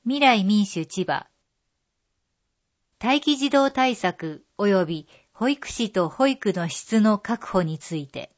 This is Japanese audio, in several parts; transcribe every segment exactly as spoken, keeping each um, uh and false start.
未来民主千葉。待機児童対策及び保育士と保育の質の確保について。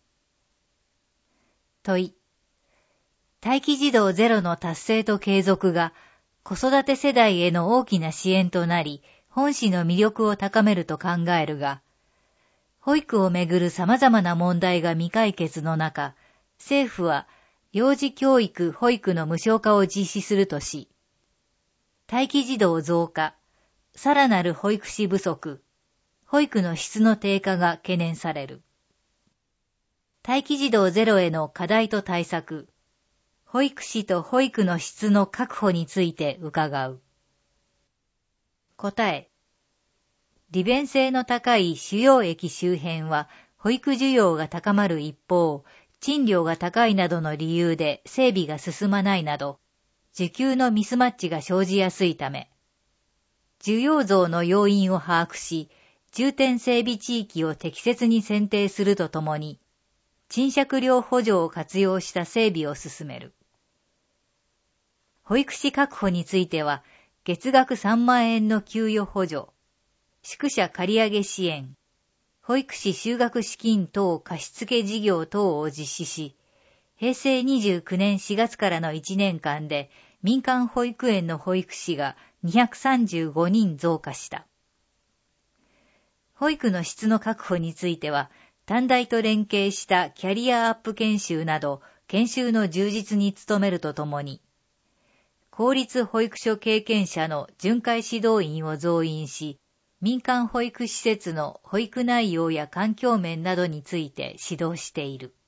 問い。待機児童ゼロの達成と継続が子育て世代への大きな支援となり、本市の魅力を高めると考えるが、保育をめぐる様々な問題が未解決の中、政府は幼児教育・保育の無償化を実施するとし、待機児童増加、さらなる保育士不足、保育の質の低下が懸念される。待機児童ゼロへの課題と対策、保育士と保育の質の確保について伺う。答え。利便性の高い主要駅周辺は保育需要が高まる一方、賃料が高いなどの理由で整備が進まないなど、需給のミスマッチが生じやすいため、需要増の要因を把握し、重点整備地域を適切に選定するとともに、賃借料補助を活用した整備を進める。保育士確保については、月額さんまんえんの給与補助、宿舎借り上げ支援、保育士就学資金等貸付事業等を実施し、へいせいにじゅうきゅうねんしがつからのいちねんかんで民間保育園の保育士がにひゃくさんじゅうごにん増加した。保育の質の確保については、短大と連携したキャリアアップ研修など研修の充実に努めるとともに、公立保育所経験者の巡回指導員を増員し、民間保育施設の保育内容や環境面などについて指導している。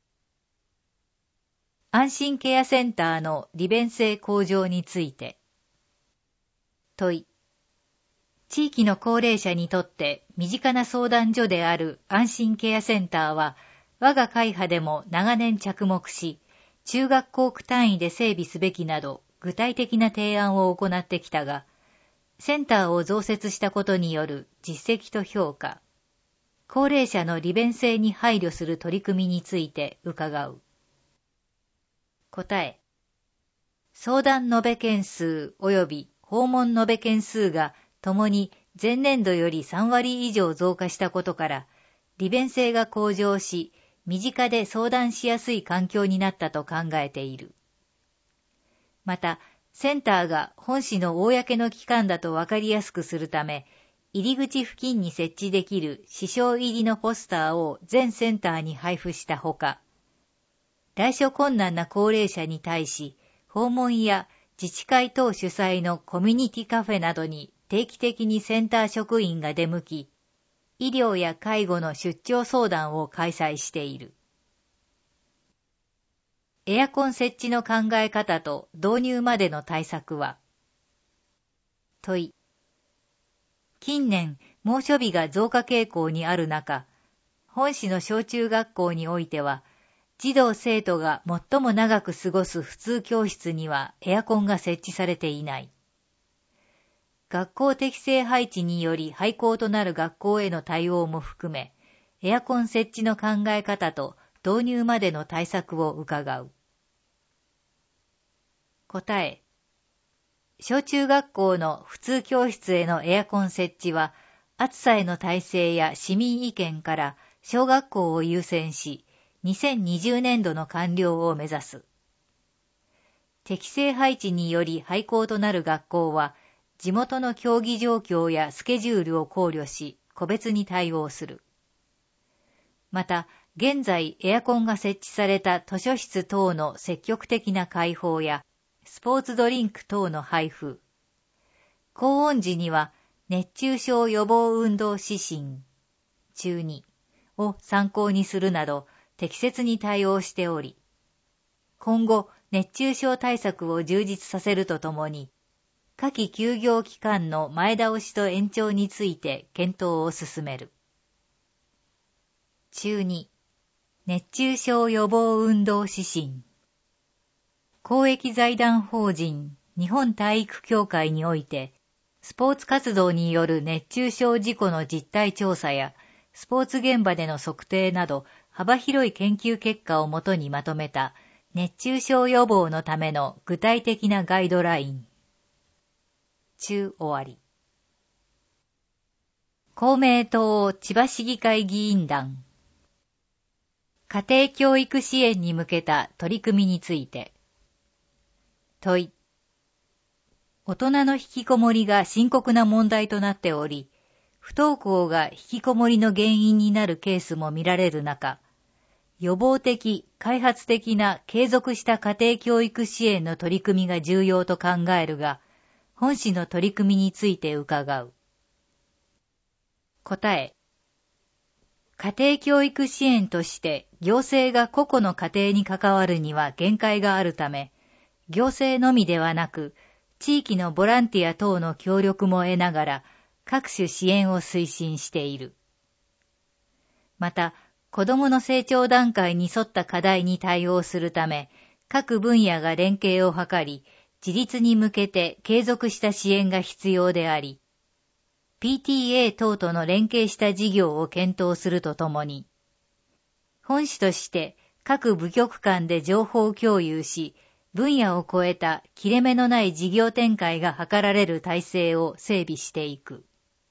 安心ケアセンターの利便性向上について。問い。地域の高齢者にとって身近な相談所である安心ケアセンターは、我が会派でも長年着目し、中学校区単位で整備すべきなど具体的な提案を行ってきたが、センターを増設したことによる実績と評価、高齢者の利便性に配慮する取り組みについて伺う。答え。相談延べ件数及び訪問延べ件数がともに前年度よりさんわり以上増加したことから、利便性が向上し、身近で相談しやすい環境になったと考えている。また、センターが本市の公の機関だとわかりやすくするため、入り口付近に設置できる支障入りのポスターを全センターに配布したほか、来所困難な高齢者に対し、訪問や自治会等主催のコミュニティカフェなどに定期的にセンター職員が出向き、医療や介護の出張相談を開催している。エアコン設置の考え方と導入までの対策は。問い。近年、猛暑日が増加傾向にある中、本市の小中学校においては、児童生徒が最も長く過ごす普通教室にはエアコンが設置されていない。学校適正配置により廃校となる学校への対応も含め、エアコン設置の考え方と導入までの対策を伺う。答え。小中学校の普通教室へのエアコン設置は、暑さへの耐性や市民意見から小学校を優先し、にせんにじゅうねんどの完了を目指す。適正配置により廃校となる学校は、地元の競技状況やスケジュールを考慮し、個別に対応する。また、現在エアコンが設置された図書室等の積極的な開放や、スポーツドリンク等の配布。高温時には熱中症予防運動指針中にを参考にするなど適切に対応しており、今後熱中症対策を充実させるとともに、夏季休業期間の前倒しと延長について検討を進める。中に、熱中症予防運動指針。公益財団法人日本体育協会において、スポーツ活動による熱中症事故の実態調査や、スポーツ現場での測定など幅広い研究結果をもとにまとめた熱中症予防のための具体的なガイドライン。 中終わり。公明党千葉市議会議員団。家庭教育支援に向けた取り組みについて。問い。大人の引きこもりが深刻な問題となっており、不登校が引きこもりの原因になるケースも見られる中、予防的、開発的な継続した家庭教育支援の取り組みが重要と考えるが、本市の取り組みについて伺う。答え。家庭教育支援として行政が個々の家庭に関わるには限界があるため、行政のみではなく、地域のボランティア等の協力も得ながら、各種支援を推進している。また、子どもの成長段階に沿った課題に対応するため、各分野が連携を図り、自立に向けて継続した支援が必要であり、ピーティーエー 等との連携した事業を検討するとともに、本市として各部局間で情報共有し、分野を超えた切れ目のない事業展開が図られる体制を整備していく。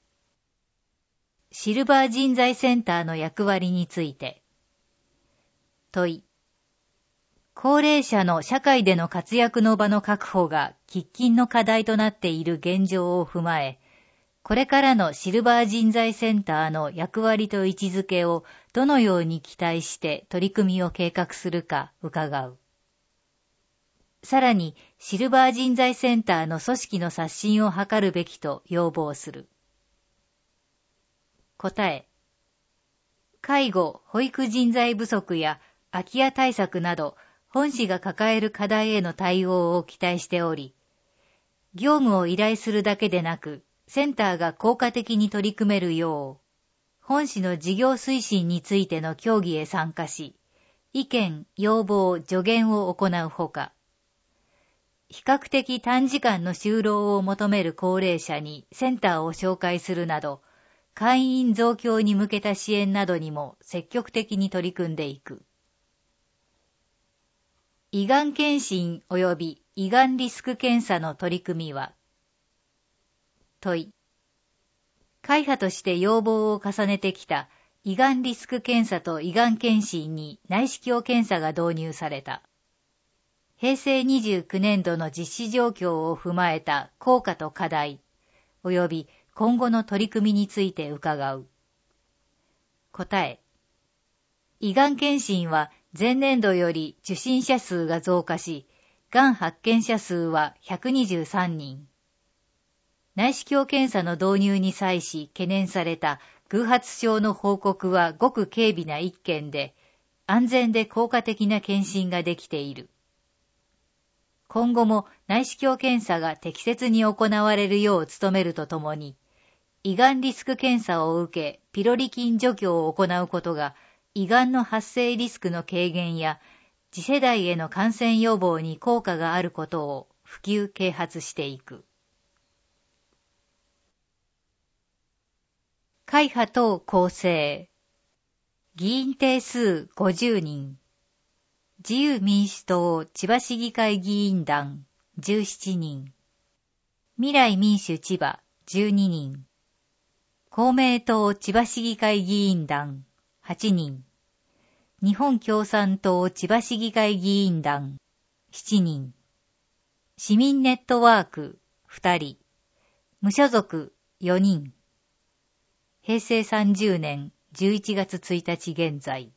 シルバー人材センターの役割について。問い。高齢者の社会での活躍の場の確保が喫緊の課題となっている現状を踏まえ、これからのシルバー人材センターの役割と位置づけをどのように期待して取り組みを計画するか伺う。さらに、シルバー人材センターの組織の刷新を図るべきと要望する。答え。介護・保育人材不足や空き家対策など、本市が抱える課題への対応を期待しており、業務を依頼するだけでなく、センターが効果的に取り組めるよう、本市の事業推進についての協議へ参加し、意見、要望、助言を行うほか、比較的短時間の就労を求める高齢者にセンターを紹介するなど、会員増強に向けた支援などにも積極的に取り組んでいく。胃がん検診及び胃がんリスク検査の取り組みは、問い。会派として要望を重ねてきた胃がんリスク検査と胃がん検診に内視鏡検査が導入された。平成にじゅうきゅうねん度の実施状況を踏まえた効果と課題、及び今後の取り組みについて伺う。答え。胃がん検診は前年度より受診者数が増加し、がん発見者数はひゃくにじゅうさんにん。内視鏡検査の導入に際し懸念された偶発症の報告はごく軽微ないっけんで、安全で効果的な検診ができている。今後も内視鏡検査が適切に行われるよう努めるとともに、胃がんリスク検査を受けピロリ菌除去を行うことが胃がんの発生リスクの軽減や次世代への感染予防に効果があることを普及啓発していく。会派等構成。議員定数ごじゅうにん。自由民主党千葉市議会議員団じゅうななにん。未来民主千葉じゅうににん。公明党千葉市議会議員団はちにん。日本共産党千葉市議会議員団しちにん。市民ネットワークふたり。無所属よにん。平成さんじゅうねんじゅういちがつついたち現在。